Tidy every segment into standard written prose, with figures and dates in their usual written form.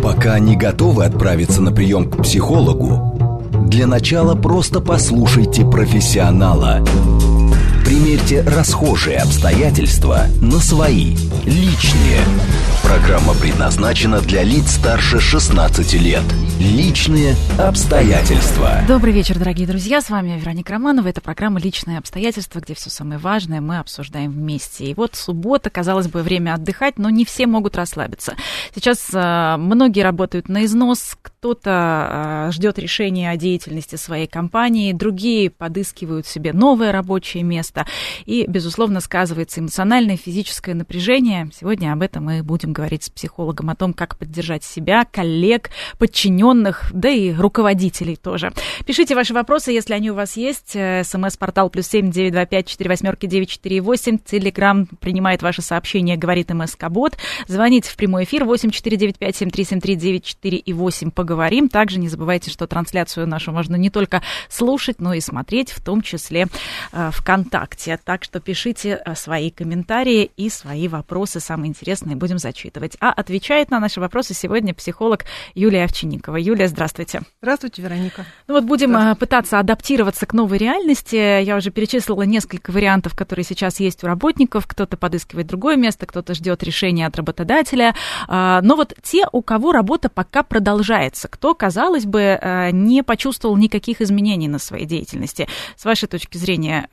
Пока не готовы отправиться на прием к психологу, для начала просто послушайте профессионала. Примерьте расхожие обстоятельства на свои, личные. Программа предназначена для лиц старше 16 лет. Личные обстоятельства. Добрый вечер, дорогие друзья. С вами Вероника Романова. Это программа «Личные обстоятельства», где все самое важное мы обсуждаем вместе. И вот суббота, казалось бы, время отдыхать, но не все могут расслабиться. Сейчас многие работают на износ, кто-то ждет решения о деятельности своей компании, другие подыскивают себе новое рабочее место. И, безусловно, сказывается эмоциональное, физическое напряжение. Сегодня об этом мы будем говорить с психологом, о том, как поддержать себя, коллег, подчиненных, да и руководителей тоже. Пишите ваши вопросы, если они у вас есть. СМС-портал +7 925 48 948. Телеграм принимает ваши сообщения, говорит МСК-бот. Звоните в прямой эфир 8495 7373 94 и 8. Поговорим. Также не забывайте, что трансляцию нашу можно не только слушать, но и смотреть, в том числе ВКонтакте. Так что пишите свои комментарии и свои вопросы, самые интересные, будем зачитывать. А отвечает на наши вопросы сегодня психолог Юлия Овчинникова. Юлия, здравствуйте. Здравствуйте, Вероника. Ну вот будем пытаться адаптироваться к новой реальности. Я уже перечислила несколько вариантов, которые сейчас есть у работников. Кто-то подыскивает другое место, кто-то ждет решения от работодателя. Но вот те, у кого работа пока продолжается, кто, казалось бы, не почувствовал никаких изменений на своей деятельности. С вашей точки зрения,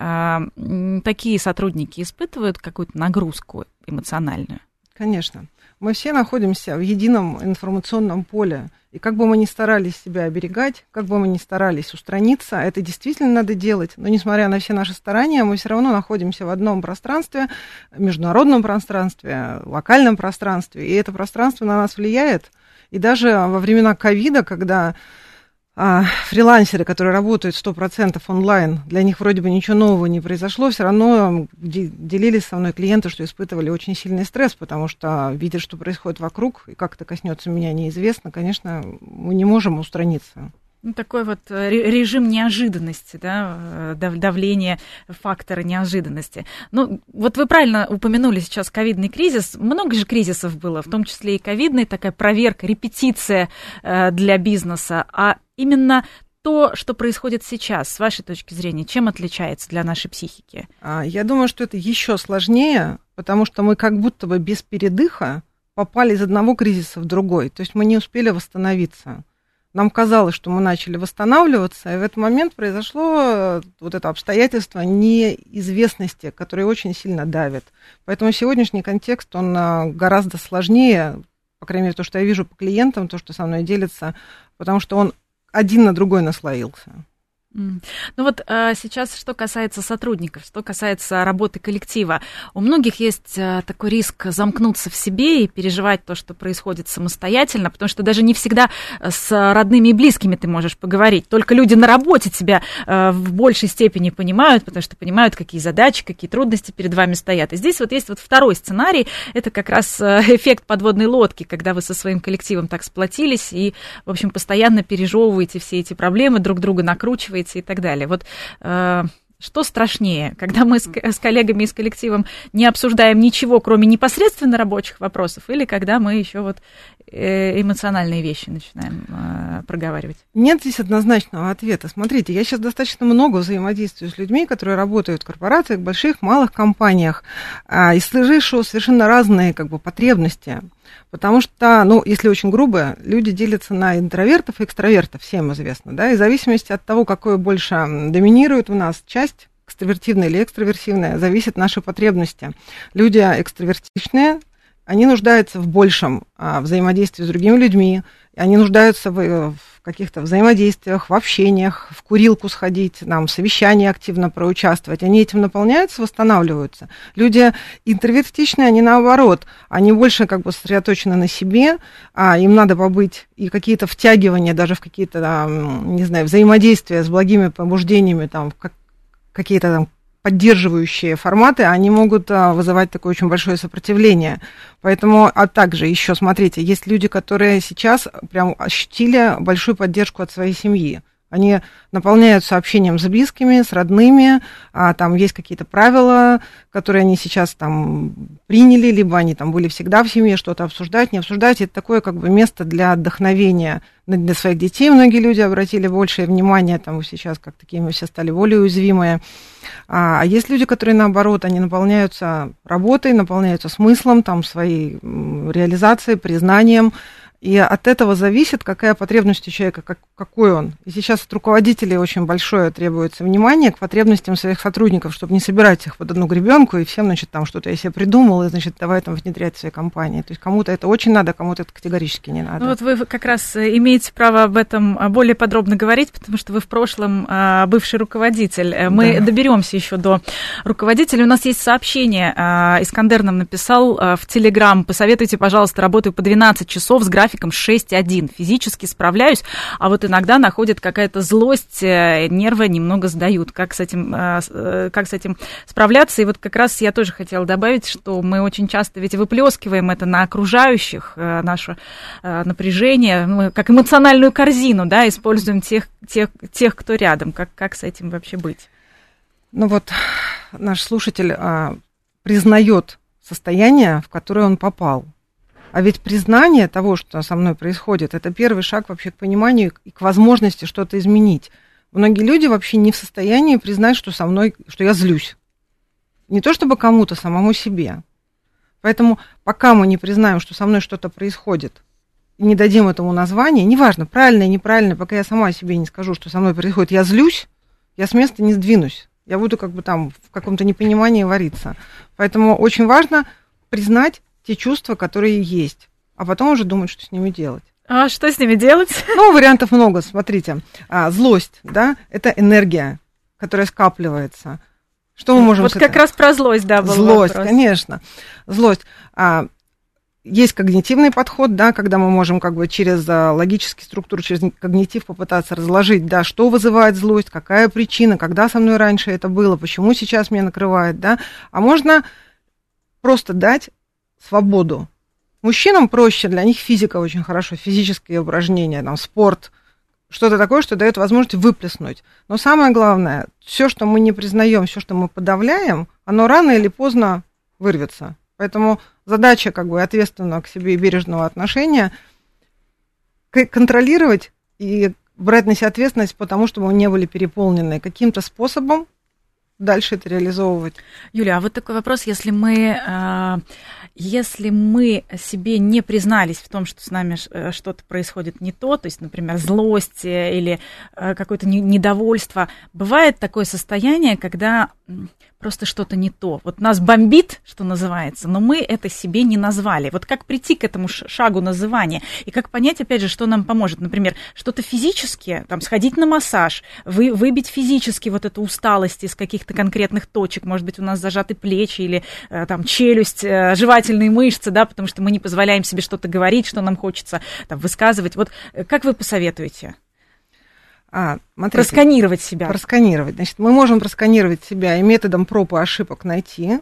такие сотрудники испытывают какую-то нагрузку эмоциональную? Конечно. Мы все находимся в едином информационном поле. И как бы мы ни старались себя оберегать, как бы мы ни старались устраниться, это действительно надо делать. Но несмотря на все наши старания, мы все равно находимся в одном пространстве, международном пространстве, локальном пространстве. И это пространство на нас влияет. И даже во времена ковида, когда фрилансеры, которые работают 100% онлайн, для них вроде бы ничего нового не произошло, все равно делились со мной клиенты, что испытывали очень сильный стресс, потому что видят, что происходит вокруг, и как это коснется меня, неизвестно. Конечно, мы не можем устраниться. Ну, такой вот режим неожиданности, да, давление фактора неожиданности. Ну, вот вы правильно упомянули сейчас ковидный кризис. Много же кризисов было, в том числе и ковидный, такая проверка, репетиция для бизнеса. А именно то, что происходит сейчас, с вашей точки зрения, чем отличается для нашей психики? Я думаю, что это еще сложнее, потому что мы как будто бы без передыха попали из одного кризиса в другой. То есть мы не успели восстановиться. Нам казалось, что мы начали восстанавливаться, и в этот момент произошло вот это обстоятельство неизвестности, которое очень сильно давит. Поэтому сегодняшний контекст, он гораздо сложнее, по крайней мере, то, что я вижу по клиентам, то, что со мной делится, потому что он один на другой наслоился. Ну вот сейчас, что касается сотрудников, что касается работы коллектива, у многих есть такой риск замкнуться в себе и переживать то, что происходит самостоятельно, потому что даже не всегда с родными и близкими ты можешь поговорить, только люди на работе тебя в большей степени понимают, потому что понимают, какие задачи, какие трудности перед вами стоят. И здесь вот есть вот второй сценарий, это как раз эффект подводной лодки, когда вы со своим коллективом так сплотились и, в общем, постоянно пережевываете все эти проблемы, друг друга накручиваете и так далее. Вот что страшнее, когда мы с коллегами и с коллективом не обсуждаем ничего, кроме непосредственно рабочих вопросов, или когда мы еще вот эмоциональные вещи начинаем проговаривать? Нет здесь однозначного ответа. Смотрите, я сейчас достаточно много взаимодействую с людьми, которые работают в корпорациях, больших, малых компаниях, и слышу совершенно разные потребности. Потому что, если очень грубо, люди делятся на интровертов и экстравертов, всем известно, да, и в зависимости от того, какое больше доминирует у нас часть, экстравертивная или экстраверсивная, зависят наши потребности. Люди экстравертичные, они нуждаются в большем взаимодействии с другими людьми, они нуждаются в каких-то взаимодействиях, в общениях, в курилку сходить, в совещании активно проучаствовать. Они этим наполняются, восстанавливаются. Люди интровертичные, они наоборот, они больше сосредоточены на себе, им надо побыть, и какие-то втягивания, даже в какие-то, взаимодействия с благими побуждениями, какие-то поддерживающие форматы, они могут вызывать такое очень большое сопротивление. Поэтому, а также еще, смотрите, есть люди, которые сейчас прям ощутили большую поддержку от своей семьи. Они наполняются общением с близкими, с родными, там есть какие-то правила, которые они сейчас там приняли, либо они там были всегда в семье, что-то обсуждать, не обсуждать. Это такое как бы место для отдохновения для своих детей. Многие люди обратили большее внимание, там сейчас как такие мы все стали более уязвимые. А есть люди, которые наоборот, они наполняются работой, наполняются смыслом, там, своей реализацией, признанием. И от этого зависит, какая потребность у человека, какой он. И сейчас от руководителей очень большое требуется внимание к потребностям своих сотрудников, чтобы не собирать их под одну гребенку и всем, значит, там что-то я себе придумал, и, значит, давай там внедрять в своей компании. То есть кому-то это очень надо, кому-то это категорически не надо. Ну вот вы как раз имеете право об этом более подробно говорить, потому что вы в прошлом бывший руководитель. Мы доберемся еще до руководителя. У нас есть сообщение. Искандер нам написал в Телеграм: посоветуйте, пожалуйста, работаю по 12 часов с графиком 6:1. Физически справляюсь, а вот иногда находит какая-то злость, нервы немного сдают. Как с этим справляться? И вот как раз я тоже хотела добавить, что мы очень часто ведь выплескиваем это на окружающих, наше напряжение, мы как эмоциональную корзину, да, используем тех, кто рядом. Как с этим вообще быть? Ну вот наш слушатель признает состояние, в которое он попал. А ведь признание того, что со мной происходит, это первый шаг вообще к пониманию и к возможности что-то изменить. Многие люди вообще не в состоянии признать, что со мной, что я злюсь. Не то чтобы кому-то, самому себе. Поэтому пока мы не признаем, что со мной что-то происходит, и не дадим этому название, неважно, правильно или неправильно, пока я сама себе не скажу, что со мной происходит, я злюсь, я с места не сдвинусь. Я буду как бы там в каком-то непонимании вариться. Поэтому очень важно признать те чувства, которые есть, а потом уже думать, что с ними делать. А что с ними делать? Ну, вариантов много, смотрите. Злость, да, это энергия, которая скапливается. Что мы можем... Вот как раз про злость, да, был злость, вопрос. Конечно. Злость. Есть когнитивный подход, да, когда мы можем как бы через логические структуры, через когнитив попытаться разложить, да, что вызывает злость, какая причина, когда со мной раньше это было, почему сейчас меня накрывает, да. А можно просто дать свободу. Мужчинам проще, для них физика очень хорошо, физические упражнения, там, спорт, что-то такое, что дает возможность выплеснуть. Но самое главное, все, что мы не признаем, все, что мы подавляем, оно рано или поздно вырвется. Поэтому задача как бы ответственного к себе и бережного отношения контролировать и брать на себя ответственность, потому что мы не были переполнены каким-то способом дальше это реализовывать. Юля, а вот такой вопрос, если мы себе не признались в том, что с нами что-то происходит не то, то есть, например, злость или какое-то недовольство, бывает такое состояние, когда просто что-то не то. Вот нас бомбит, что называется, но мы это себе не назвали. Вот как прийти к этому шагу называния? И как понять, опять же, что нам поможет? Например, что-то физически, там, сходить на массаж, выбить физически вот эту усталость из каких-то конкретных точек. Может быть, у нас зажаты плечи или там челюсть, жевательные мышцы, да, потому что мы не позволяем себе что-то говорить, что нам хочется там высказывать. Вот как вы посоветуете? Смотрите, просканировать себя. Просканировать. Значит, мы можем просканировать себя и методом проб и ошибок найти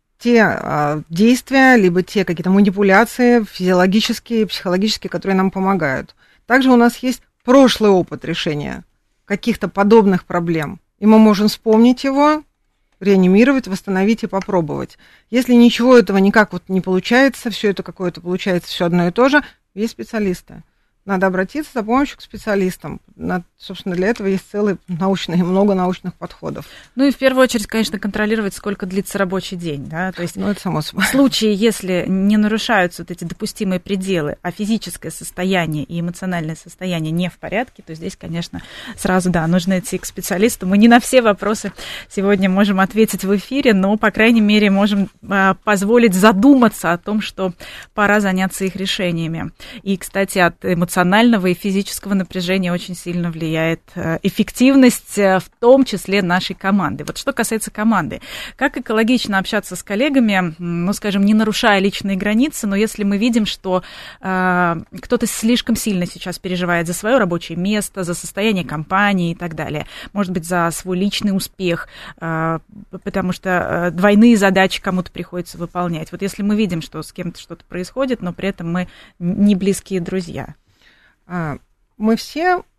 те действия, либо те какие-то манипуляции физиологические, психологические, которые нам помогают. Также у нас есть прошлый опыт решения каких-то подобных проблем, и мы можем вспомнить его, реанимировать, восстановить и попробовать. Если ничего этого никак вот не получается, все это какое-то получается все одно и то же, есть специалисты. Надо обратиться за помощью к специалистам. Собственно, для этого есть много научных подходов. Ну и в первую очередь, конечно, контролировать, сколько длится рабочий день. Да? То есть это само собой. В случае, если не нарушаются вот эти допустимые пределы, а физическое состояние и эмоциональное состояние не в порядке, то здесь, конечно, сразу, да, нужно идти к специалисту. Мы не на все вопросы сегодня можем ответить в эфире, но, по крайней мере, можем позволить задуматься о том, что пора заняться их решениями. И, кстати, от эмоционального и физического напряжения очень сильно влияет эффективность, в том числе нашей команды. Вот что касается команды. Как экологично общаться с коллегами, ну, скажем, не нарушая личные границы, но если мы видим, что кто-то слишком сильно сейчас переживает за свое рабочее место, за состояние компании и так далее, может быть, за свой личный успех, потому что двойные задачи кому-то приходится выполнять. Вот если мы видим, что с кем-то что-то происходит, но при этом мы не близкие друзья. Мы все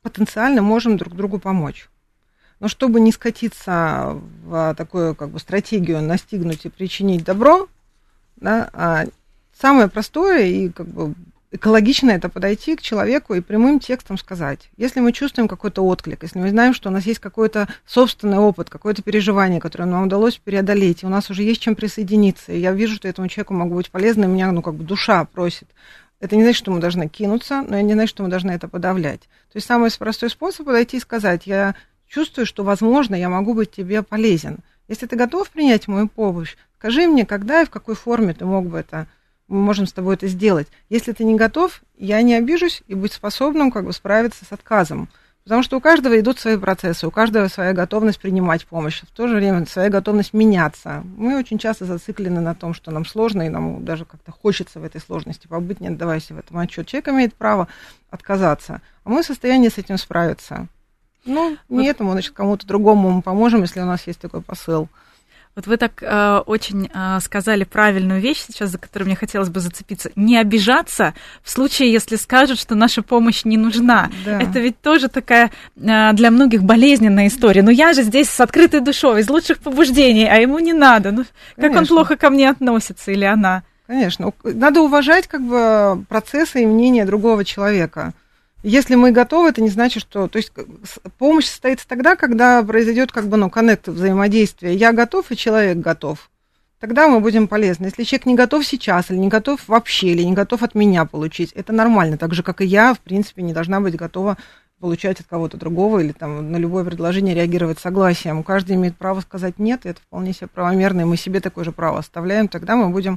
потенциально можем друг другу помочь. Но чтобы не скатиться в такую как бы стратегию настигнуть и причинить добро, да, самое простое и как бы экологичное — это подойти к человеку и прямым текстом сказать. Если мы чувствуем какой-то отклик, если мы знаем, что у нас есть какой-то собственный опыт, какое-то переживание, которое нам удалось преодолеть, и у нас уже есть чем присоединиться, и я вижу, что этому человеку могу быть полезна, и меня, как бы душа просит. Это не значит, что мы должны кинуться, но это не значит, что мы должны это подавлять. То есть самый простой способ — подойти и сказать: я чувствую, что, возможно, я могу быть тебе полезен. Если ты готов принять мою помощь, скажи мне, когда и в какой форме ты мог бы это, мы можем с тобой это сделать. Если ты не готов, я не обижусь и будь способным как бы справиться с отказом. Потому что у каждого идут свои процессы, у каждого своя готовность принимать помощь, в то же время своя готовность меняться. Мы очень часто зациклены на том, что нам сложно, и нам даже как-то хочется в этой сложности побыть, не отдавая себе в этом отчет. Человек имеет право отказаться, а мы в состоянии с этим справиться. Ну, не этому, значит, кому-то другому мы поможем, если у нас есть такой посыл. Вот вы так очень сказали правильную вещь сейчас, за которую мне хотелось бы зацепиться. Не обижаться в случае, если скажут, что наша помощь не нужна. Да. Это ведь тоже такая для многих болезненная история. Но я же здесь с открытой душой, из лучших побуждений, а ему не надо. Ну, как он плохо ко мне относится или она? Конечно. Надо уважать как бы процессы и мнения другого человека. Если мы готовы, это не значит, что... То есть помощь состоится тогда, когда произойдет как бы, коннект, взаимодействие. Я готов, и человек готов. Тогда мы будем полезны. Если человек не готов сейчас, или не готов вообще, или не готов от меня получить, это нормально. Так же, как и я, в принципе, не должна быть готова получать от кого-то другого, или там на любое предложение реагировать согласием. Каждый имеет право сказать «нет», и это вполне себе правомерно, и мы себе такое же право оставляем. Тогда мы будем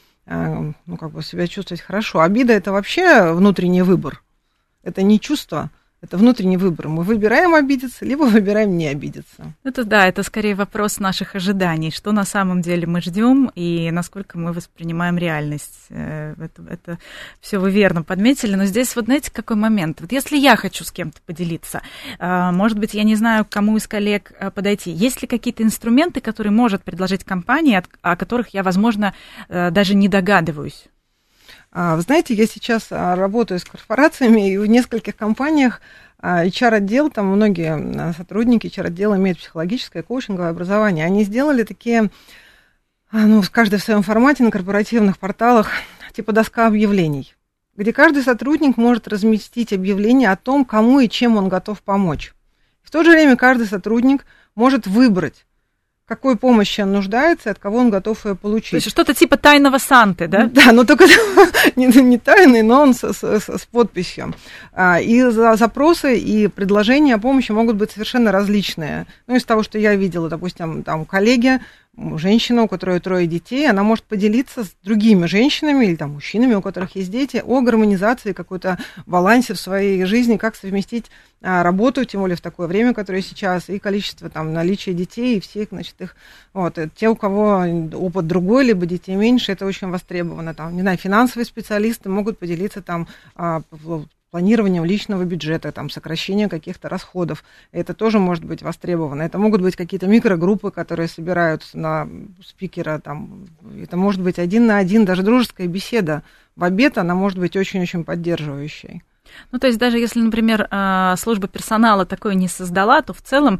как бы себя чувствовать хорошо. Обида — это вообще внутренний выбор. Это не чувство, это внутренний выбор. Мы выбираем обидеться, либо выбираем не обидеться. Это скорее вопрос наших ожиданий, что на самом деле мы ждем и насколько мы воспринимаем реальность. Это все вы верно подметили. Но здесь вот знаете, какой момент? Вот если я хочу с кем-то поделиться, может быть, я не знаю, к кому из коллег подойти. Есть ли какие-то инструменты, которые может предложить компания, о которых я, возможно, даже не догадываюсь? Вы знаете, я сейчас работаю с корпорациями, и в нескольких компаниях HR-отдел, там многие сотрудники HR-отдела имеют психологическое, коучинговое образование. Они сделали такие, каждый в своем формате на корпоративных порталах, типа доска объявлений, где каждый сотрудник может разместить объявление о том, кому и чем он готов помочь. В то же время каждый сотрудник может выбрать, какой помощи он нуждается и от кого он готов ее получить. То есть что-то типа тайного Санты, да? Да, но только не тайный, но он с подписью. И запросы и предложения о помощи могут быть совершенно различные. Из того, что я видела, допустим, там коллеги, женщина, у которой 3 детей, она может поделиться с другими женщинами или там мужчинами, у которых есть дети, о гармонизации, какой-то балансе в своей жизни, как совместить работу, тем более в такое время, которое сейчас, и количество там наличия детей, и всех, значит, их, те, у кого опыт другой, либо детей меньше, это очень востребовано. Там, не знаю, финансовые специалисты могут поделиться там планированием личного бюджета, там, сокращением каких-то расходов. Это тоже может быть востребовано. Это могут быть какие-то микрогруппы, которые собираются на спикера. Там. Это может быть 1 на 1, даже дружеская беседа. В обед она может быть очень-очень поддерживающей. То есть даже если, например, служба персонала такое не создала, то в целом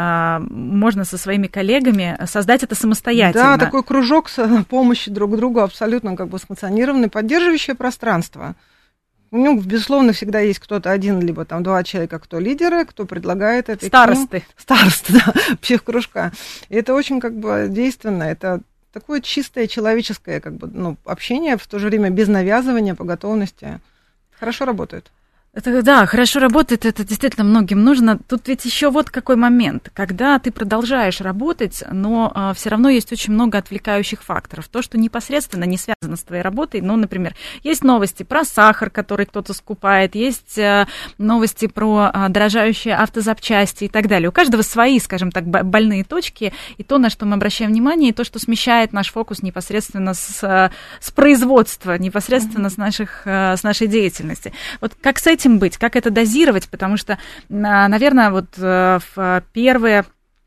можно со своими коллегами создать это самостоятельно. Да, такой кружок помощи друг другу, абсолютно как бы санкционированный, поддерживающее пространство. Безусловно, всегда есть кто-то один, либо там 2 человека, кто лидеры, кто предлагает это. Старосты. Старосты, да, психкружка. И это очень как бы действенно, это такое чистое человеческое как бы, общение, в то же время без навязывания, по готовности. Хорошо работает. Это, да, хорошо работает, это действительно многим нужно. Тут ведь еще вот какой момент. Когда ты продолжаешь работать, но все равно есть очень много отвлекающих факторов. То, что непосредственно не связано с твоей работой, например, есть новости про сахар, который кто-то скупает, есть новости про дорожающие автозапчасти и так далее. У каждого свои, скажем так, больные точки, и то, на что мы обращаем внимание, и то, что смещает наш фокус непосредственно с производства, непосредственно с нашей деятельности. Вот как с этим быть, как это дозировать, потому что, наверное, вот в первое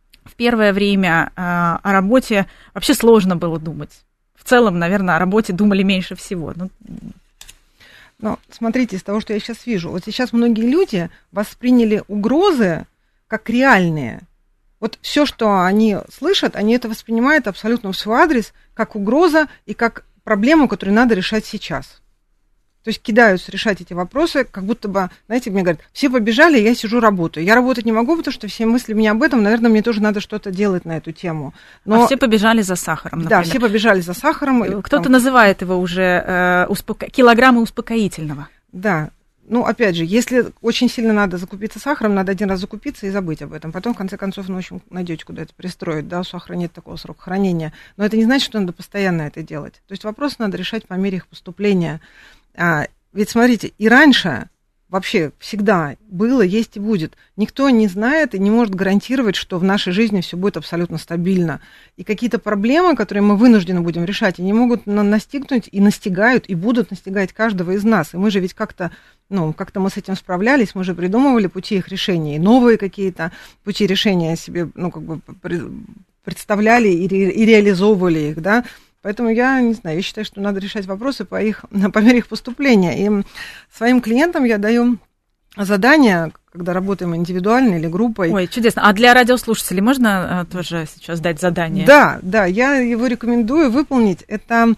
время о работе вообще сложно было думать. В целом, наверное, о работе думали меньше всего. Но смотрите, из того, что я сейчас вижу, вот сейчас многие люди восприняли угрозы как реальные. Вот все, что они слышат, они это воспринимают абсолютно в свой адрес как угроза и как проблему, которую надо решать сейчас. То есть кидаются решать эти вопросы, как будто бы, знаете, мне говорят, все побежали, я сижу, работаю. Я работать не могу, потому что все мысли меня об этом, наверное, мне тоже надо что-то делать на эту тему. Но... А все побежали за сахаром, например. Да, все побежали за сахаром. Кто-то называет его уже килограммы успокоительного. Да. Ну, опять же, если очень сильно надо закупиться сахаром, надо один раз закупиться и забыть об этом. Потом, в конце концов, в общем, найдете, куда это пристроить. Да, у сахара нет такого срока хранения. Но это не значит, что надо постоянно это делать. То есть вопросы надо решать по мере их поступления. Ведь, смотрите, и раньше вообще всегда было, есть и будет. Никто не знает и не может гарантировать, что в нашей жизни все будет абсолютно стабильно. И какие-то проблемы, которые мы вынуждены будем решать, они могут настигнуть и настигают, и будут настигать каждого из нас. И мы же ведь как-то мы с этим справлялись, мы же придумывали пути их решения, и новые какие-то пути решения себе, представляли и реализовывали их, да. Поэтому я не знаю, я считаю, что надо решать вопросы по мере их поступления. И своим клиентам я даю задания, когда работаем индивидуально или группой. Ой, чудесно. А для радиослушателей можно тоже сейчас дать задание? Да, я его рекомендую выполнить. Это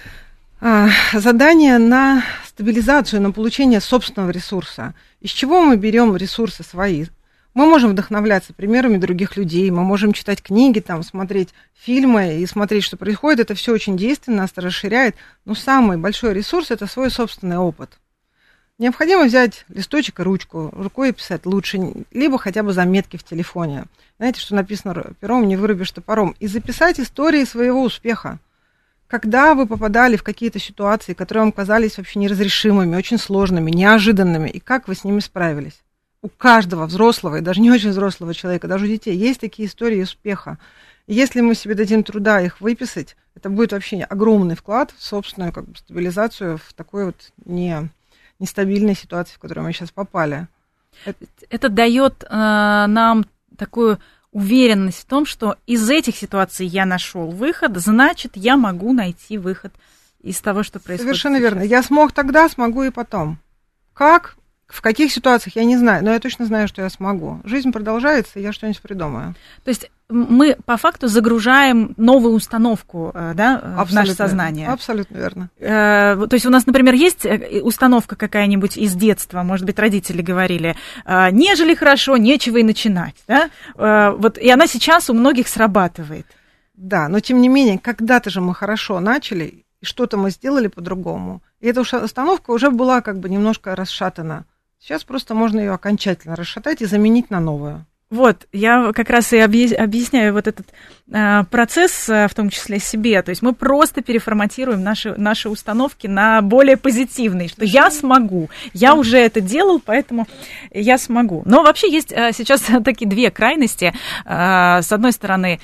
задание на стабилизацию, на получение собственного ресурса. Из чего мы берем ресурсы свои? Мы можем вдохновляться примерами других людей, мы можем читать книги, смотреть фильмы и смотреть, что происходит. Это все очень действенно, нас расширяет. Но самый большой ресурс – это свой собственный опыт. Необходимо взять листочек и ручку, рукой писать лучше, либо хотя бы заметки в телефоне. Знаете, что написано пером, не вырубишь топором. И записать истории своего успеха. Когда вы попадали в какие-то ситуации, которые вам казались вообще неразрешимыми, очень сложными, неожиданными, и как вы с ними справились. У каждого взрослого и даже не очень взрослого человека, даже у детей, есть такие истории успеха. И если мы себе дадим труда их выписать, это будет вообще огромный вклад в собственную стабилизацию в такой вот нестабильной ситуации, в которую мы сейчас попали. Это дает нам такую уверенность в том, что из этих ситуаций я нашел выход, значит, я могу найти выход из того, что происходит. Совершенно сейчас. Верно. Я смог тогда, смогу и потом. Как? В каких ситуациях, я не знаю, но я точно знаю, что я смогу. Жизнь продолжается, и я что-нибудь придумаю. То есть мы по факту загружаем новую установку, да, в наше сознание. Абсолютно верно. То есть у нас, например, есть установка какая-нибудь из детства, может быть, родители говорили, нежели хорошо, нечего и начинать. Да? И она сейчас у многих срабатывает. Да, но тем не менее, когда-то же мы хорошо начали, и что-то мы сделали по-другому. И эта установка уже была немножко расшатана. Сейчас просто можно ее окончательно расшатать и заменить на новую. Вот, я как раз и объясняю вот этот процесс, в том числе себе. То есть мы просто переформатируем наши установки на более позитивные, что я смогу, я уже это делал, поэтому я смогу. Но вообще есть сейчас такие две крайности. С одной стороны,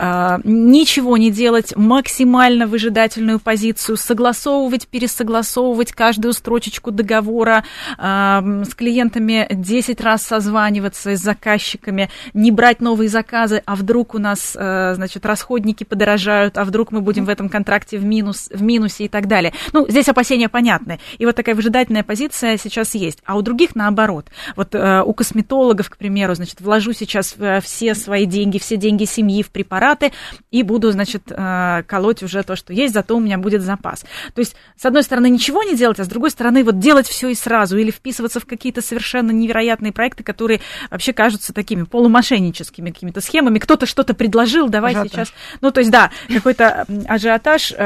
ничего не делать, максимально выжидательную позицию, согласовывать, пересогласовывать каждую строчечку договора, с клиентами 10 раз созваниваться, с заказчиками, не брать новые заказы, а вдруг у нас, расходники подорожают, а вдруг мы будем в этом контракте в минусе и так далее. Здесь опасения понятны. И вот такая выжидательная позиция сейчас есть. А у других наоборот. Вот у косметологов, к примеру, вложу сейчас все свои деньги, все деньги семьи в препараты и буду, колоть уже то, что есть, зато у меня будет запас. То есть, с одной стороны, ничего не делать, а с другой стороны, делать все и сразу, или вписываться в какие-то совершенно невероятные проекты, которые вообще кажутся такими полумошенническими какими-то схемами. Кто-то что-то предложил, давай сейчас. Какой-то ажиотаж.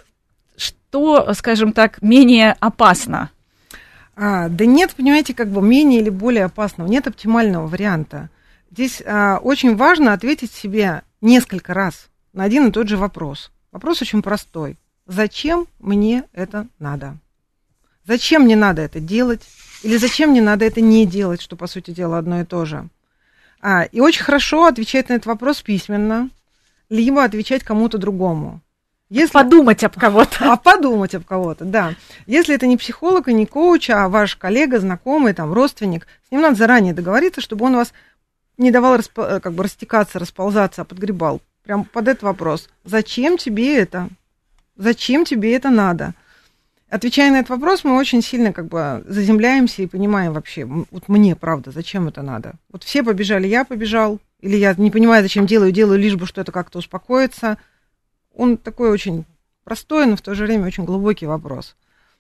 Что, скажем так, менее опасно? Да нет, понимаете, менее или более опасного. Нет оптимального варианта. Здесь очень важно ответить себе несколько раз на один и тот же вопрос. Вопрос очень простой. Зачем мне это надо? Зачем мне надо это делать? Или зачем мне надо это не делать, что, по сути дела, одно и то же? И очень хорошо отвечать на этот вопрос письменно, либо отвечать кому-то другому. Подумать об кого-то. Подумать об кого-то, да. Если это не психолог и не коуч, а ваш коллега, знакомый, родственник, с ним надо заранее договориться, чтобы он вас не давал растекаться, расползаться, а подгребал. Прям под этот вопрос. Зачем тебе это? Зачем тебе это надо? Отвечая на этот вопрос, мы очень сильно как бы заземляемся и понимаем вообще, вот мне, правда, зачем это надо. Вот все побежали, я побежал, или я не понимаю, зачем делаю, лишь бы что-то как-то успокоиться. Он такой очень простой, но в то же время очень глубокий вопрос.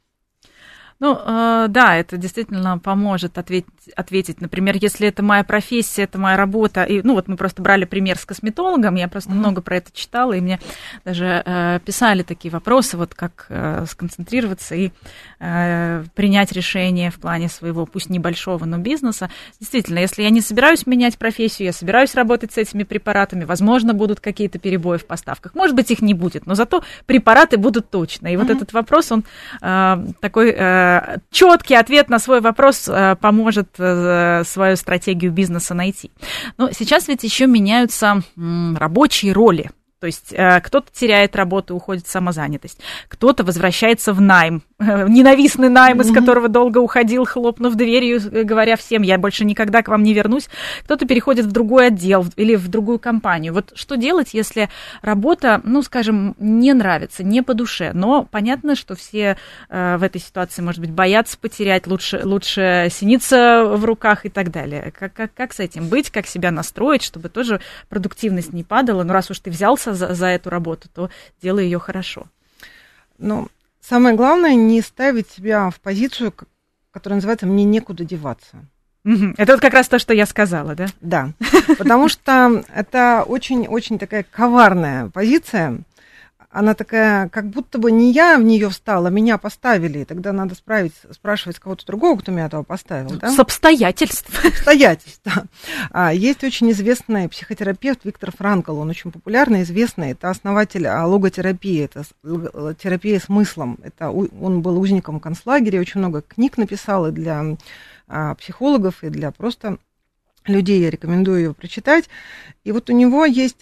Ну, да, это действительно поможет ответить. Например, если это моя профессия, это моя работа, и, ну, вот мы просто брали пример с косметологом, я просто много про это читала, и мне даже писали такие вопросы, вот как сконцентрироваться и принять решение в плане своего, пусть небольшого, но бизнеса. Действительно, если я не собираюсь менять профессию, я собираюсь работать с этими препаратами, возможно, будут какие-то перебои в поставках. Может быть, их не будет, но зато препараты будут точно. И вот этот вопрос, он такой... четкий ответ на свой вопрос поможет свою стратегию бизнеса найти. Но сейчас ведь еще меняются рабочие роли. То есть кто-то теряет работу, уходит в самозанятость, кто-то возвращается в найм, ненавистный найм, из которого долго уходил, хлопнув дверью, говоря всем, я больше никогда к вам не вернусь. Кто-то переходит в другой отдел или в другую компанию. Вот что делать, если работа, ну, скажем, не нравится, не по душе, но понятно, что все в этой ситуации, может быть, боятся потерять, лучше синица в руках и так далее. Как с этим быть, как себя настроить, чтобы тоже продуктивность не падала? Ну, раз уж ты взялся за эту работу, то делай ее хорошо. Ну, самое главное, не ставить себя в позицию, которая называется «мне некуда деваться». Это вот как раз то, что я сказала, да? Да, потому что это очень-очень такая коварная позиция. Она такая, как будто бы не я в нее встала, меня поставили. И тогда надо спрашивать кого-то другого, кто меня туда поставил. Да? С обстоятельств. Обстоятельств, да. Есть очень известный психотерапевт Виктор Франкл. Он очень популярный, известный. Это основатель логотерапии. Это терапия смыслом. Он был узником концлагеря, очень много книг написал и для психологов, и для просто людей. Я рекомендую его прочитать. И вот у него есть...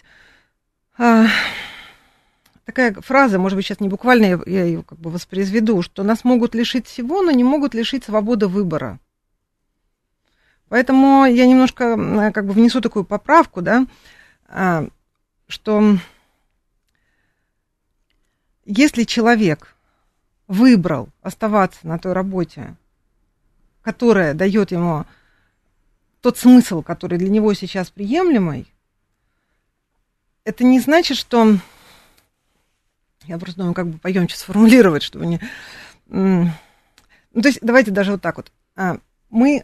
такая фраза, может быть, сейчас не буквально я ее как бы воспроизведу, что нас могут лишить всего, но не могут лишить свободы выбора. Поэтому я немножко как бы внесу такую поправку, да, что если человек выбрал оставаться на той работе, которая дает ему тот смысл, который для него сейчас приемлемый, это не значит, что... Я просто думаю, как бы поемче сформулировать, чтобы не... Ну, то есть давайте даже вот так вот. Мы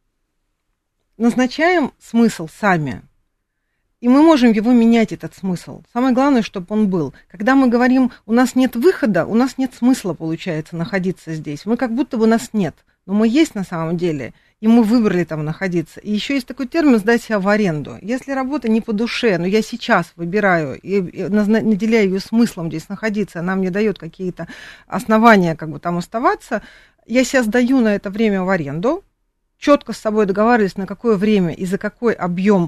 назначаем смысл сами, и мы можем его менять, этот смысл. Самое главное, чтобы он был. Когда мы говорим, у нас нет выхода, у нас нет смысла, получается, находиться здесь. Мы как будто бы нас нет, но мы есть на самом деле, и мы выбрали там находиться. И еще есть такой термин «сдать себя в аренду». Если работа не по душе, но я сейчас выбираю и наделяю ее смыслом здесь находиться, она мне дает какие-то основания как бы там оставаться, я себя сдаю на это время в аренду, четко с собой договариваюсь, на какое время и за какой объем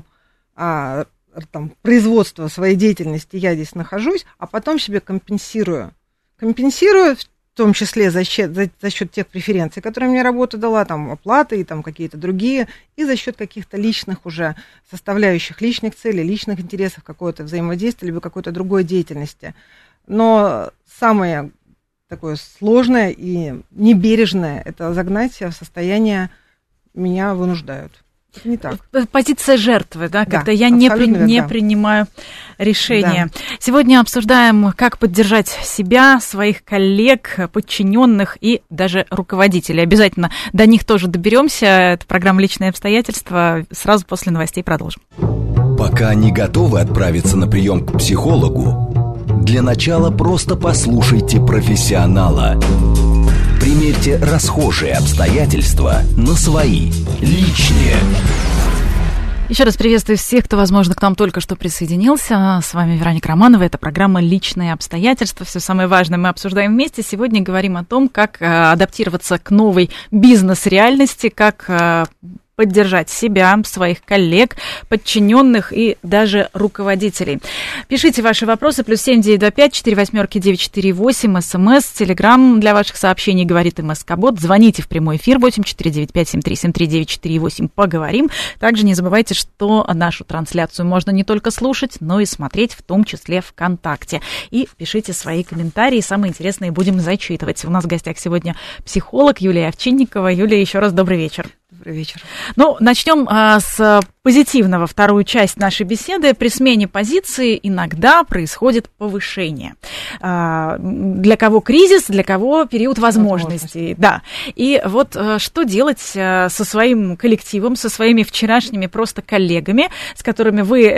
там, производства своей деятельности я здесь нахожусь, а потом себе компенсирую. Компенсирую в том числе за счет тех преференций, которые мне работа дала, там, оплаты и там какие-то другие, и за счет каких-то личных уже составляющих, личных целей, личных интересов, какое-то взаимодействие, либо какой-то другой деятельности. Но самое такое сложное и небережное – это загнать себя в состояние «меня вынуждают». Это не так. Позиция жертвы, да, когда я не принимаю решения. Да. Сегодня обсуждаем, как поддержать себя, своих коллег, подчиненных и даже руководителей. Обязательно до них тоже доберемся. Это программа «Личные обстоятельства». Сразу после новостей продолжим. Пока не готовы отправиться на прием к психологу, для начала просто послушайте профессионала. Примерьте расхожие обстоятельства на свои, личные. Еще раз приветствую всех, кто, возможно, к нам только что присоединился. С вами Вероника Романова. Это программа «Личные обстоятельства». Все самое важное мы обсуждаем вместе. Сегодня говорим о том, как адаптироваться к новой бизнес-реальности, как поддержать себя, своих коллег, подчиненных и даже руководителей. Пишите ваши вопросы, +7 925 48 948, СМС, Телеграм для ваших сообщений, говорит МСК-бот. Звоните в прямой эфир 8495-7373-948, поговорим. Также не забывайте, что нашу трансляцию можно не только слушать, но и смотреть, в том числе ВКонтакте. И пишите свои комментарии, самые интересные будем зачитывать. У нас в гостях сегодня психолог Юлия Овчинникова. Юлия, еще раз добрый вечер. Добрый вечер. Ну, начнем с позитивного, вторую часть нашей беседы. При смене позиции иногда происходит повышение. Для кого кризис, для кого период возможностей. Да. И вот что делать со своим коллективом, со своими вчерашними просто коллегами, с которыми вы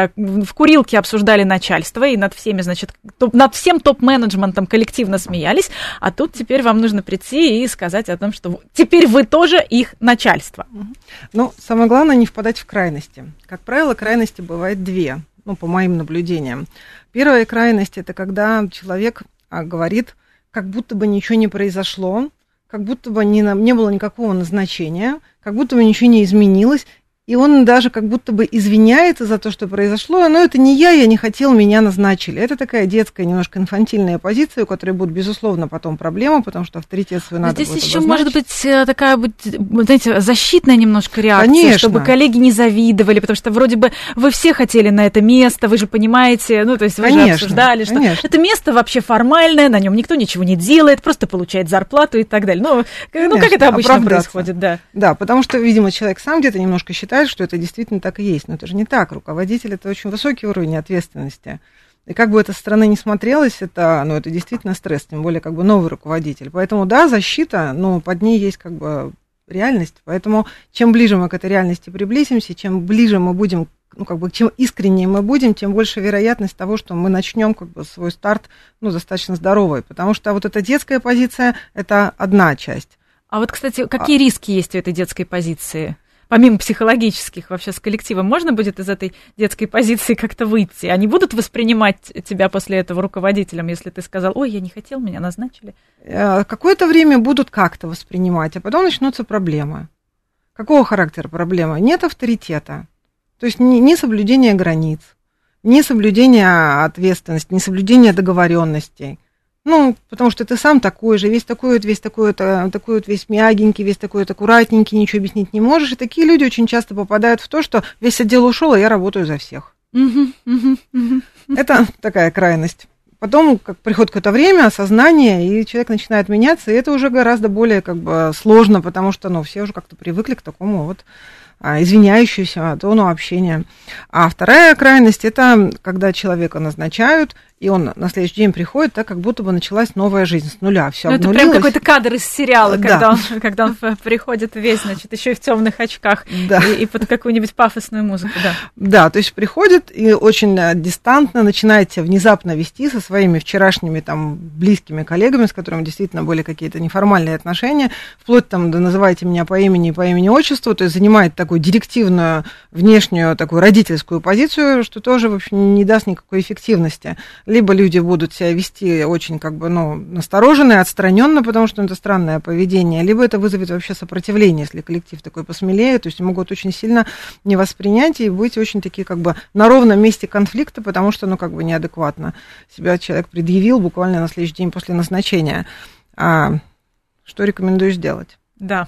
в курилке обсуждали начальство и над всеми, значит, над всем топ-менеджментом коллективно смеялись, а тут теперь вам нужно прийти и сказать о том, что теперь вы тоже их начальство. Ну, самое главное не впадать в крайности. Как правило, крайности бывает две, по моим наблюдениям. Первая крайность – это когда человек говорит, как будто бы ничего не произошло, как будто бы не было никакого назначения, как будто бы ничего не изменилось, и он даже как будто бы извиняется за то, что произошло, но это не я не хотел, меня назначили. Это такая детская, немножко инфантильная позиция, у которой будут, безусловно, потом проблемы, потому что авторитет свой надо будет обозначить. Здесь еще может быть такая, знаете, защитная немножко реакция, конечно, чтобы коллеги не завидовали, потому что вроде бы вы все хотели на это место, вы же понимаете, то есть вы же обсуждали, что это место вообще формальное, на нем никто ничего не делает, просто получает зарплату и так далее. Как это обычно происходит, да. Да, потому что, видимо, человек сам где-то немножко считает, что это действительно так и есть. Но это же не так. Руководитель – это очень высокий уровень ответственности. И как бы это со стороны не смотрелось, это действительно стресс, тем более как бы новый руководитель. Поэтому, да, защита, но под ней есть как бы реальность. Поэтому чем ближе мы к этой реальности приблизимся, чем ближе мы будем, чем искреннее мы будем, тем больше вероятность того, что мы начнем как бы свой старт достаточно здоровый. Потому что вот эта детская позиция – это одна часть. А вот, кстати, какие риски есть у этой детской позиции? Помимо психологических, вообще с коллективом можно будет из этой детской позиции как-то выйти? Они будут воспринимать тебя после этого руководителем, если ты сказал, ой, я не хотел, меня назначили? Какое-то время будут как-то воспринимать, а потом начнутся проблемы. Какого характера проблемы? Нет авторитета. То есть ни соблюдение границ, ни соблюдение ответственности, ни соблюдение договоренностей. Потому что ты сам такой же, весь мягенький, весь такой аккуратненький, ничего объяснить не можешь. И такие люди очень часто попадают в то, что весь отдел ушел, а я работаю за всех. Это такая крайность. Потом приходит какое-то время, осознание, и человек начинает меняться, и это уже гораздо более сложно, потому что все уже как-то привыкли к такому извиняющемуся тону общения. А вторая крайность – это когда человека назначают, и он на следующий день приходит, так как будто бы началась новая жизнь с нуля. Все обнулилось. Это прям какой-то кадр из сериала, когда он приходит весь, еще и в темных очках, и под какую-нибудь пафосную музыку. Да, то есть приходит и очень дистантно начинает себя внезапно вести со своими вчерашними близкими коллегами, с которыми действительно были какие-то неформальные отношения, вплоть до «называйте меня по имени и по имени-отчеству», то есть занимает такую директивную, внешнюю, такую родительскую позицию, что тоже, в общем, не даст никакой эффективности. Либо люди будут себя вести очень настороженно и отстраненно, потому что это странное поведение, либо это вызовет вообще сопротивление, если коллектив такой посмелее, то есть могут очень сильно не воспринять и быть очень такие на ровном месте конфликта, потому что неадекватно себя человек предъявил буквально на следующий день после назначения. Что рекомендую сделать? Да?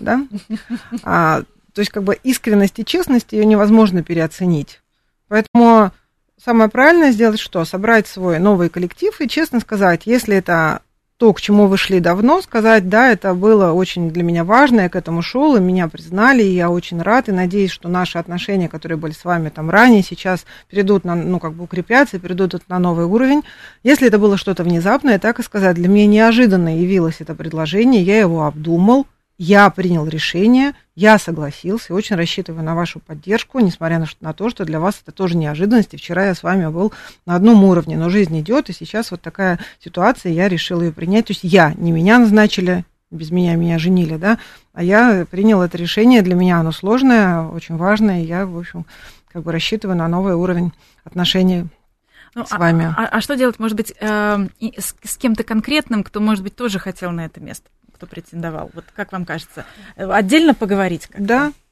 То есть искренность и честность ее невозможно переоценить. Поэтому самое правильное сделать что? Собрать свой новый коллектив и честно сказать, если это то, к чему вы шли давно, сказать, да, это было очень для меня важно, я к этому шел, и меня признали, и я очень рад, и надеюсь, что наши отношения, которые были с вами ранее, сейчас перейдут укрепятся, перейдут на новый уровень. Если это было что-то внезапное, так и сказать, для меня неожиданно явилось это предложение, я его обдумал, я принял решение, я согласился, очень рассчитываю на вашу поддержку, несмотря на то, что для вас это тоже неожиданность, и вчера я с вами был на одном уровне, но жизнь идет, и сейчас вот такая ситуация, я решил ее принять, то есть не меня назначили, без меня женили, да, а я принял это решение, для меня оно сложное, очень важное, и я, в общем, рассчитываю на новый уровень отношений с вами. А что делать, может быть, с кем-то конкретным, кто, может быть, тоже хотел на это место? Кто претендовал? Вот как вам кажется? Отдельно поговорить? Да,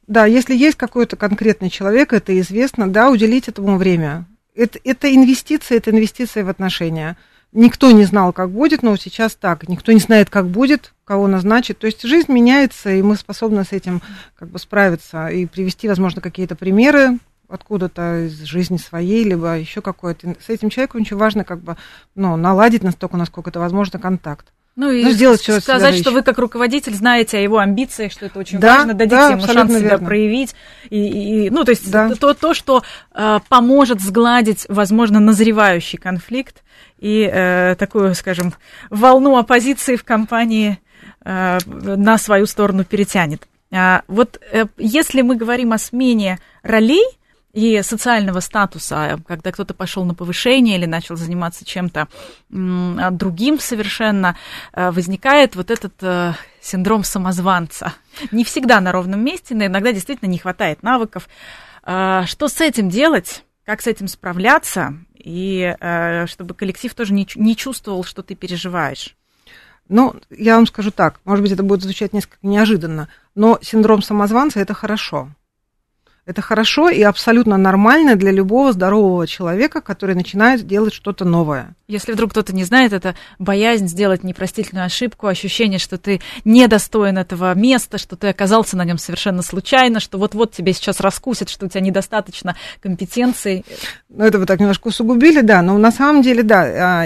Да, если есть какой-то конкретный человек, это известно, да, уделить этому время. Это инвестиция в отношения. Никто не знал, как будет, но сейчас так. Никто не знает, как будет, кого назначить. То есть жизнь меняется, и мы способны с этим как бы справиться и привести, возможно, какие-то примеры откуда-то из жизни своей, либо еще какой-то. С этим человеком очень важно как бы, наладить настолько, насколько это возможно, контакт. И сделать сказать, что вы как руководитель знаете о его амбициях, что это очень важно, дадите ему шанс себя проявить. То есть то, что поможет сгладить, возможно, назревающий конфликт и такую, скажем, волну оппозиции в компании на свою сторону перетянет. Если мы говорим о смене ролей и социального статуса, когда кто-то пошел на повышение или начал заниматься чем-то другим совершенно, возникает вот этот синдром самозванца. Не всегда на ровном месте, но иногда действительно не хватает навыков. Что с этим делать? Как с этим справляться? И чтобы коллектив тоже не чувствовал, что ты переживаешь. Я вам скажу так, может быть, это будет звучать несколько неожиданно, но синдром самозванца – это хорошо. Это хорошо и абсолютно нормально для любого здорового человека, который начинает делать что-то новое. Если вдруг кто-то не знает, это боязнь сделать непростительную ошибку, ощущение, что ты недостоин этого места, что ты оказался на нем совершенно случайно, что вот-вот тебя сейчас раскусят, что у тебя недостаточно компетенций. Это вы так немножко усугубили, да, но на самом деле, да.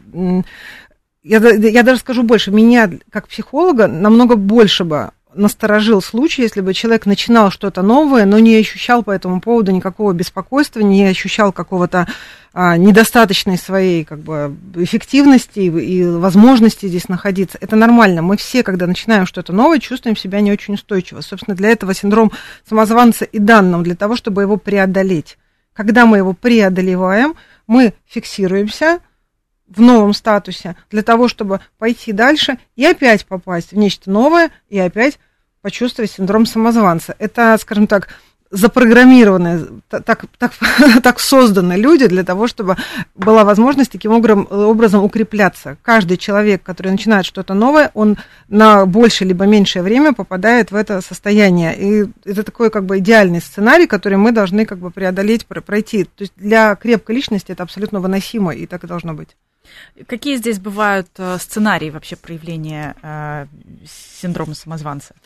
Я даже скажу больше, меня как психолога намного больше бы насторожил случай, если бы человек начинал что-то новое, но не ощущал по этому поводу никакого беспокойства, не ощущал какого-то недостаточной своей как бы эффективности и возможности здесь находиться. Это нормально. Мы все, когда начинаем что-то новое, чувствуем себя не очень устойчиво. Собственно, для этого синдром самозванца и дан нам, для того, чтобы его преодолеть. Когда мы его преодолеваем, мы фиксируемся в новом статусе для того, чтобы пойти дальше и опять попасть в нечто новое и опять почувствовать синдром самозванца. Это, скажем так, запрограммированные, так созданы люди для того, чтобы была возможность таким образом укрепляться. Каждый человек, который начинает что-то новое, он на большее либо меньшее время попадает в это состояние. И это такой как бы идеальный сценарий, который мы должны как бы преодолеть, пройти. То есть для крепкой личности это абсолютно выносимо, и так и должно быть. Какие здесь бывают сценарии вообще проявления синдрома самозванца?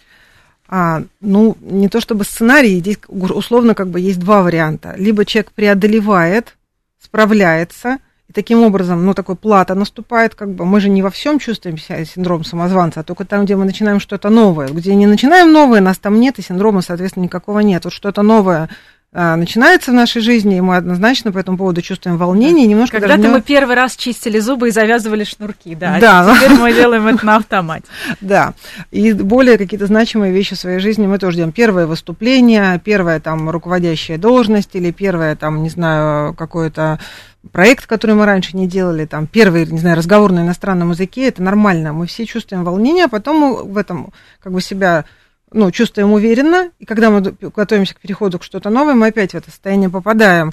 Не то чтобы сценарий, здесь условно как бы есть два варианта. Либо человек преодолевает, справляется, и таким образом, такой плата наступает, как бы мы же не во всем чувствуем синдром самозванца, а только там, где мы начинаем что-то новое. Где не начинаем новое, нас там нет, и синдрома, соответственно, никакого нет. Вот что-то новое начинается в нашей жизни, и мы однозначно по этому поводу чувствуем волнение. Немножко когда-то мы первый раз чистили зубы и завязывали шнурки, да. Да. Теперь мы делаем это на автомате. Да, и более какие-то значимые вещи в своей жизни мы тоже делаем. Первое выступление, первая там руководящая должность, или первое там, не знаю, какой-то проект, который мы раньше не делали, там первый, не знаю, разговор на иностранном языке, это нормально. Мы все чувствуем волнение, а потом мы в этом как бы себя чувствуем уверенно, и когда мы готовимся к переходу к что-то новое, мы опять в это состояние попадаем.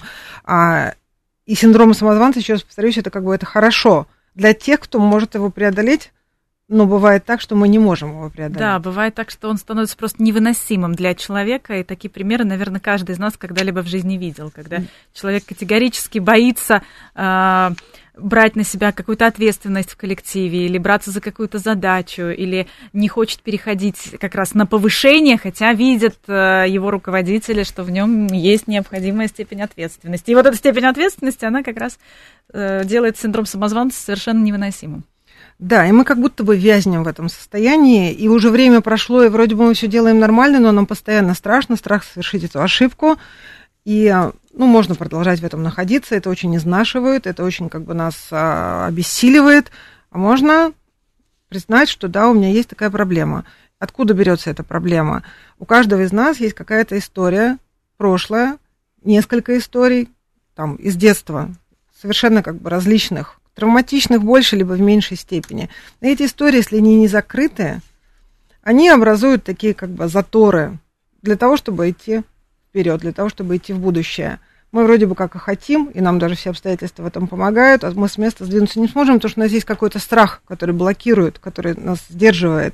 И синдром самозванца, еще раз повторюсь, это как бы это хорошо для тех, кто может его преодолеть, но бывает так, что мы не можем его преодолеть. Да, бывает так, что он становится просто невыносимым для человека, и такие примеры, наверное, каждый из нас когда-либо в жизни видел, когда человек категорически боится брать на себя какую-то ответственность в коллективе, или браться за какую-то задачу, или не хочет переходить как раз на повышение, хотя видят его руководители, что в нем есть необходимая степень ответственности. И вот эта степень ответственности, она как раз делает синдром самозванца совершенно невыносимым. Да, и мы как будто бы вязнем в этом состоянии, и уже время прошло, и вроде бы мы все делаем нормально, но нам постоянно страшно, страх совершить эту ошибку, и, можно продолжать в этом находиться, это очень изнашивает, это очень как бы нас обессиливает, а можно признать, что да, у меня есть такая проблема. Откуда берется эта проблема? У каждого из нас есть какая-то история, прошлое, несколько историй, там, из детства, совершенно как бы различных, травматичных больше, либо в меньшей степени. И эти истории, если они не закрытые, они образуют такие как бы заторы для того, чтобы идти вперед, для того, чтобы идти в будущее. Мы вроде бы как и хотим, и нам даже все обстоятельства в этом помогают, а мы с места сдвинуться не сможем, потому что у нас есть какой-то страх, который блокирует, который нас сдерживает.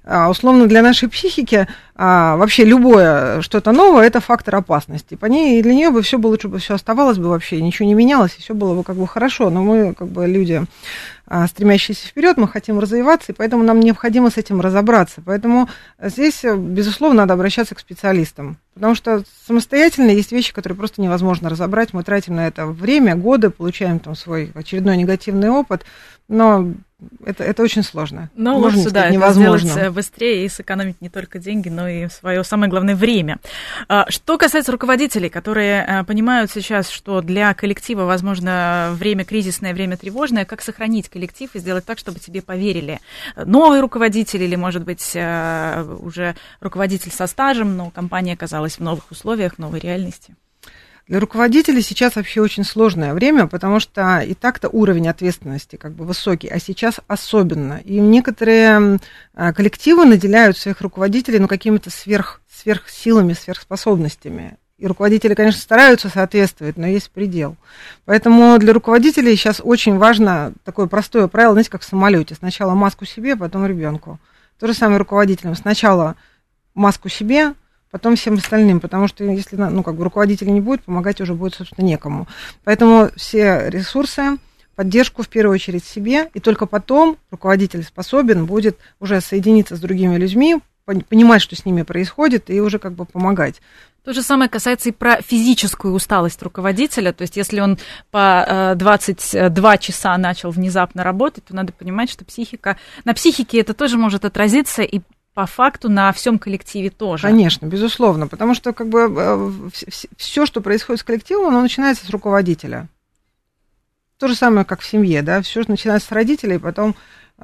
условно для нашей психики вообще любое что-то новое – это фактор опасности. По ней, для нее бы все бы лучше бы все оставалось бы вообще, ничего не менялось, и все было бы как бы хорошо. Но мы как бы люди, стремящиеся вперед, мы хотим развиваться, и поэтому нам необходимо с этим разобраться. Поэтому здесь, безусловно, надо обращаться к специалистам, потому что самостоятельно есть вещи, которые просто невозможно разобрать. Мы тратим на это время, годы, получаем там свой очередной негативный опыт, но это очень сложно. Но можно лучше, сказать, да, невозможно. это сделать быстрее и сэкономить не только деньги, но и свое, самое главное, время. Что касается руководителей, которые понимают сейчас, что для коллектива, возможно, время кризисное, время тревожное, как сохранить коллектив и сделать так, чтобы тебе поверили? Новый руководитель или, может быть, уже руководитель со стажем, но компания оказалась в новых условиях, в новой реальности? Для руководителей сейчас вообще очень сложное время, потому что и так-то уровень ответственности как бы высокий, а сейчас особенно. И некоторые коллективы наделяют своих руководителей какими-то сверхсилами, сверхспособностями. И руководители, конечно, стараются соответствовать, но есть предел. Поэтому для руководителей сейчас очень важно такое простое правило, знаете, как в самолете. Сначала маску себе, потом ребенку. То же самое руководителям. Сначала маску себе, потом всем остальным, потому что если руководителя не будет, помогать уже будет, собственно, некому. Поэтому все ресурсы, поддержку в первую очередь себе, и только потом руководитель способен будет уже соединиться с другими людьми, понимать, что с ними происходит, и уже как бы помогать. То же самое касается и про физическую усталость руководителя. То есть если он по 22 часа начал внезапно работать, то надо понимать, что на психике это тоже может отразиться и по факту на всем коллективе тоже. Конечно, безусловно, потому что как бы все, что происходит с коллективом, оно начинается с руководителя. То же самое, как в семье, да, все начинается с родителей, потом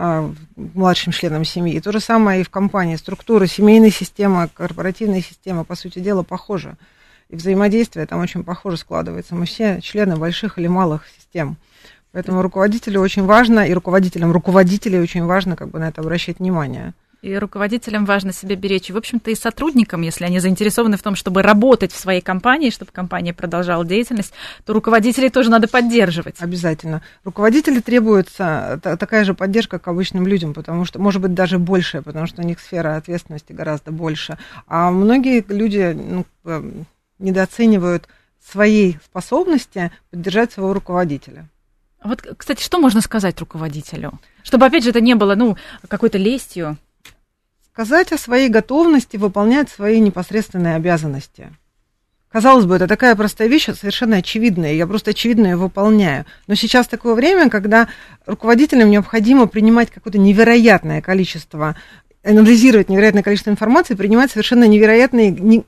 младшим членом семьи. И то же самое и в компании. Структура, семейная система, корпоративная система, по сути дела, похожа. И взаимодействие там очень похоже складывается. Мы все члены больших или малых систем. Поэтому руководителю очень важно, и руководителям руководителей очень важно как бы на это обращать внимание. И руководителям важно себя беречь. И, в общем-то, и сотрудникам, если они заинтересованы в том, чтобы работать в своей компании, чтобы компания продолжала деятельность, то руководителей тоже надо поддерживать. Обязательно. Руководителю требуется такая же поддержка, как обычным людям, потому что, может быть, даже большая, потому что у них сфера ответственности гораздо больше. А многие люди недооценивают своей способности поддержать своего руководителя. Вот, кстати, что можно сказать руководителю? Чтобы, опять же, это не было, какой-то лестью. Сказать о своей готовности выполнять свои непосредственные обязанности. Казалось бы, это такая простая вещь, совершенно очевидная, я просто очевидно ее выполняю. Но сейчас такое время, когда руководителям необходимо принимать какое-то невероятное количество, анализировать невероятное количество информации, принимать совершенно невероятные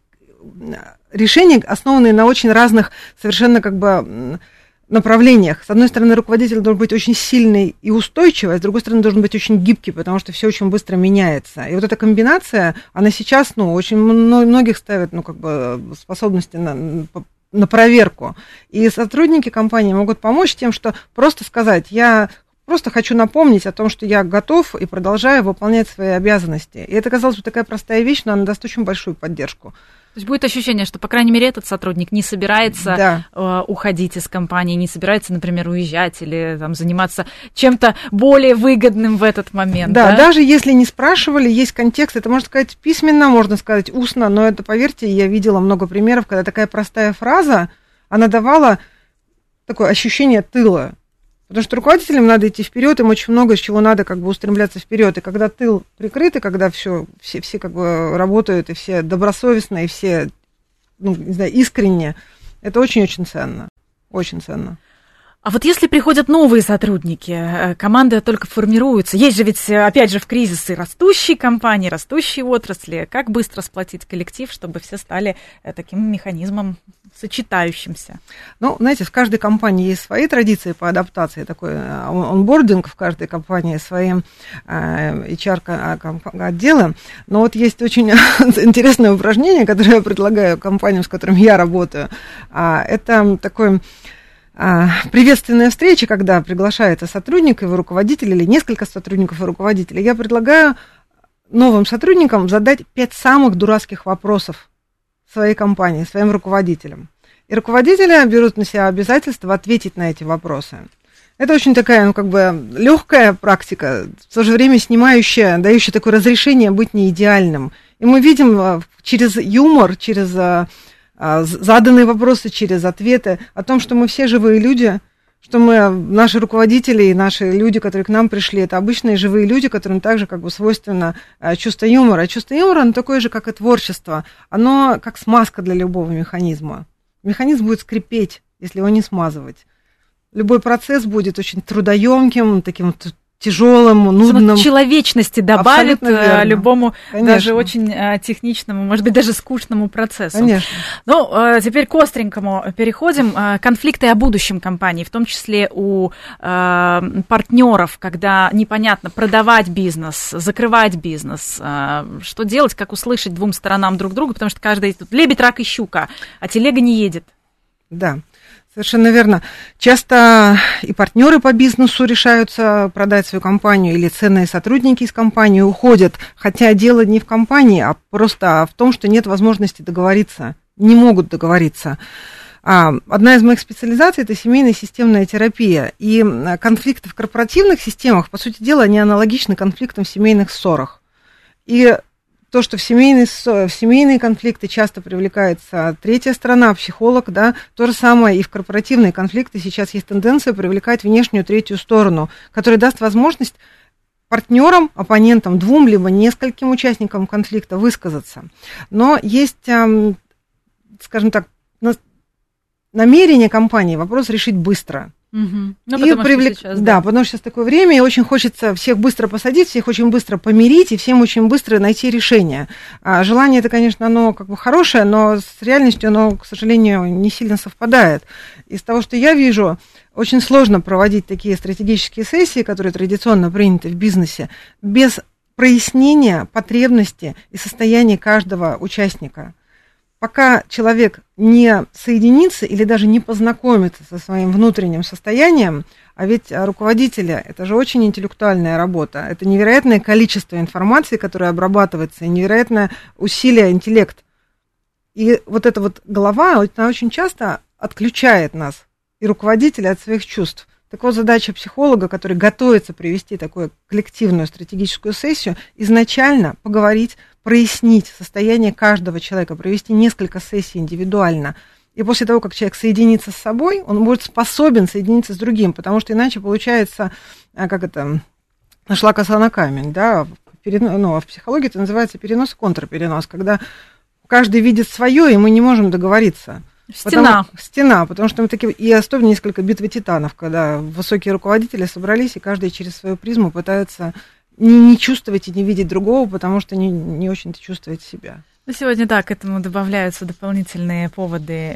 решения, основанные на очень разных совершенно как бы направлениях. С одной стороны, руководитель должен быть очень сильный и устойчивый, а с другой стороны, должен быть очень гибкий, потому что все очень быстро меняется. И вот эта комбинация, она сейчас, очень многих ставит, способности на проверку. И сотрудники компании могут помочь тем, что просто сказать: я просто хочу напомнить о том, что я готов и продолжаю выполнять свои обязанности. И это, казалось бы, такая простая вещь, но она даст очень большую поддержку. То есть будет ощущение, что, по крайней мере, этот сотрудник не собирается уходить из компании, не собирается, например, уезжать или заниматься чем-то более выгодным в этот момент. Да, даже если не спрашивали, есть контекст, это можно сказать письменно, можно сказать устно, но это, поверьте, я видела много примеров, когда такая простая фраза, она давала такое ощущение тыла. Потому что руководителям надо идти вперед, им очень много из чего надо как бы устремляться вперед. И когда тыл прикрыт, и когда все как бы работают, и все добросовестно, и все, искренне, это очень-очень ценно. Очень ценно. А вот если приходят новые сотрудники, команда только формируется, есть же ведь, опять же, в кризисы растущие компании, растущие отрасли, как быстро сплотить коллектив, чтобы все стали таким механизмом сочетающимся? Знаете, в каждой компании есть свои традиции по адаптации, такой онбординг в каждой компании, свои HR-отделы, но вот есть очень интересное упражнение, которое я предлагаю компаниям, с которыми я работаю, это такой... приветственная встреча, когда приглашается сотрудник, его руководитель или несколько сотрудников и руководителей, я предлагаю новым сотрудникам задать 5 самых дурацких вопросов своей компании, своим руководителям. И руководители берут на себя обязательство ответить на эти вопросы. Это очень такая, легкая практика, в то же время снимающая, дающая такое разрешение быть не идеальным. И мы видим через юмор, через заданные вопросы, через ответы о том, что мы все живые люди, что наши руководители и наши люди, которые к нам пришли, это обычные живые люди, которым также свойственно чувство юмора. А чувство юмора, оно такое же, как и творчество. Оно как смазка для любого механизма. Механизм будет скрипеть, если его не смазывать. Любой процесс будет очень трудоемким, таким тяжелым, нудным. Человечности добавит любому, конечно, даже очень техничному, может быть, даже скучному процессу. Конечно. Ну, теперь к остренькому переходим. Конфликты о будущем компании, в том числе у партнеров, когда непонятно, продавать бизнес, закрывать бизнес, что делать, как услышать двум сторонам друг друга, потому что каждый тут лебедь, рак и щука, а телега не едет. Да. Совершенно верно. Часто и партнеры по бизнесу решаются продать свою компанию, или ценные сотрудники из компании уходят, хотя дело не в компании, а просто в том, что нет возможности договориться, не могут договориться. Одна из моих специализаций – это семейная системная терапия. И конфликты в корпоративных системах, по сути дела, они аналогичны конфликтам в семейных ссорах. И то, что в семейные конфликты часто привлекается третья сторона, психолог, да, то же самое и в корпоративные конфликты сейчас есть тенденция привлекать внешнюю третью сторону, которая даст возможность партнерам, оппонентам, двум либо нескольким участникам конфликта высказаться. Но есть, скажем так, намерение компании вопрос решить быстро. Угу. Ну, потому что сейчас, да, потому что сейчас такое время, и очень хочется всех быстро посадить, всех очень быстро помирить, и всем очень быстро найти решение. Желание это, конечно, оно хорошее, но с реальностью оно, к сожалению, не сильно совпадает. Из того, что я вижу, очень сложно проводить такие стратегические сессии, которые традиционно приняты в бизнесе, без прояснения потребности и состояния каждого участника. Пока человек не соединится или даже не познакомится со своим внутренним состоянием, а ведь руководители – это же очень интеллектуальная работа, это невероятное количество информации, которая обрабатывается, и невероятное усилие интеллект. И вот эта вот голова, она очень часто отключает нас и руководителя от своих чувств. Так вот, задача психолога, который готовится провести такую коллективную стратегическую сессию, изначально поговорить, прояснить состояние каждого человека, провести несколько сессий индивидуально. И после того, как человек соединится с собой, он будет способен соединиться с другим, потому что иначе получается, нашла коса на камень, да, в психологии это называется перенос и контрперенос, когда каждый видит свое, и мы не можем договориться. Стена, потому что мы такие, и особенно несколько битвы титанов, когда высокие руководители собрались, и каждый через свою призму пытается не чувствовать и не видеть другого, потому что не очень-то чувствует себя. Ну, сегодня, да, к этому добавляются дополнительные поводы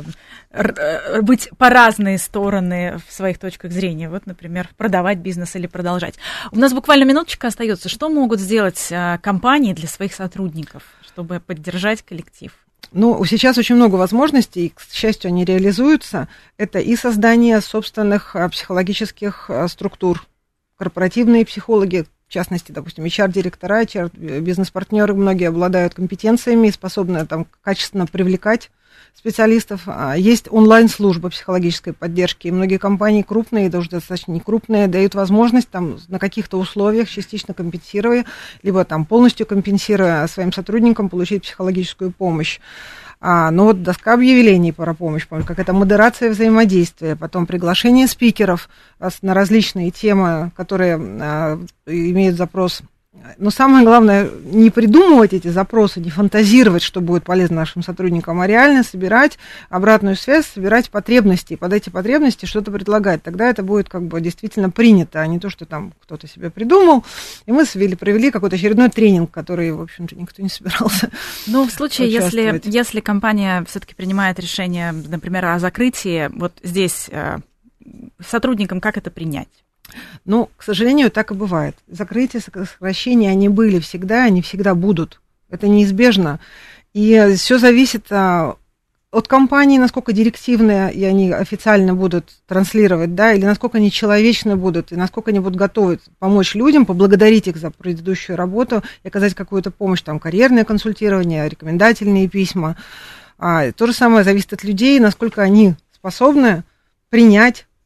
быть по разные стороны в своих точках зрения. Вот, например, продавать бизнес или продолжать. У нас буквально минуточка остается. Что могут сделать компании для своих сотрудников, чтобы поддержать коллектив? Ну, сейчас очень много возможностей, и, к счастью, они реализуются. Это и создание собственных психологических структур, корпоративные психологи, в частности, допустим, HR-директора, HR-бизнес-партнеры, многие обладают компетенциями и способны качественно привлекать специалистов. Есть онлайн-служба психологической поддержки, и многие компании крупные, даже достаточно некрупные, дают возможность на каких-то условиях, частично компенсируя, либо полностью компенсируя своим сотрудникам, получить психологическую помощь. Но вот доска объявлений про помощь, какая-то модерация взаимодействия, потом приглашение спикеров на различные темы, которые имеют запрос. Но самое главное, не придумывать эти запросы, не фантазировать, что будет полезно нашим сотрудникам, а реально собирать обратную связь, собирать потребности, и под эти потребности что-то предлагать. Тогда это будет действительно принято, а не то, что кто-то себе придумал, и мы провели какой-то очередной тренинг, который, в общем-то, никто не собирался. Ну, в случае, если компания все-таки принимает решение, например, о закрытии, вот здесь сотрудникам как это принять? Ну, к сожалению, так и бывает. Закрытия, сокращения, они были всегда, они всегда будут. Это неизбежно. И все зависит от компании, насколько директивные, и они официально будут транслировать, да, или насколько они человечны будут, и насколько они будут готовы помочь людям, поблагодарить их за предыдущую работу и оказать какую-то помощь, карьерное консультирование, рекомендательные письма. То же самое зависит от людей, насколько они способны принять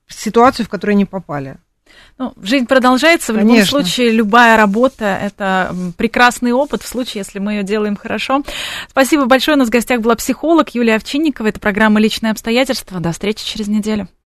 ситуацию, в которую они попали. Ну, жизнь продолжается. В любом случае, любая работа – это прекрасный опыт, в случае, если мы ее делаем хорошо. Спасибо большое. У нас в гостях была психолог Юлия Овчинникова. Это программа «Личные обстоятельства». До встречи через неделю.